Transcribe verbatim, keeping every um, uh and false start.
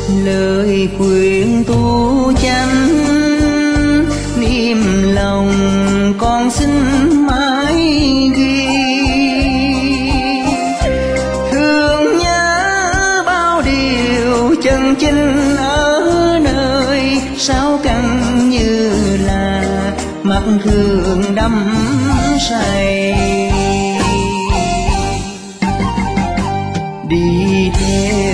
lời khuyên tu chánh niềm lòng con xin mãi ghi. Thương nhớ bao điều chân chính ở nơi sao căn như là mắt thương đắm say. Đi theo